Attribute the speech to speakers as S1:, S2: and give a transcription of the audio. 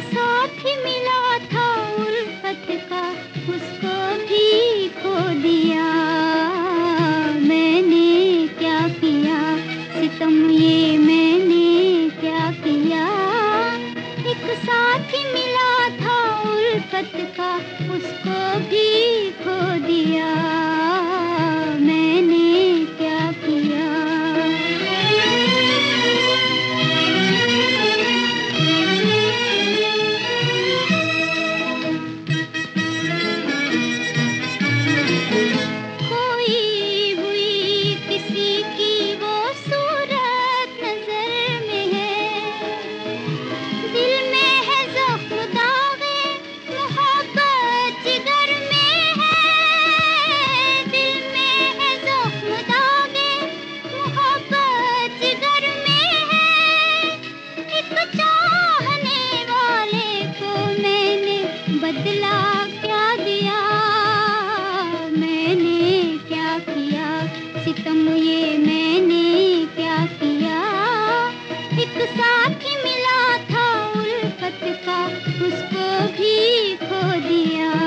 S1: साथ मिला था उल्फत का, उसको भी खो दिया। मैंने क्या किया सितम, ये मैंने क्या किया। एक साथ मिला था उल्फत का, उसको भी खो दिया। मैंने क्या किया। बदला क्या दिया, मैंने क्या किया सितम, ये मैंने क्या किया। एक साथ मिला था उल्फत का, उसको भी खो दिया।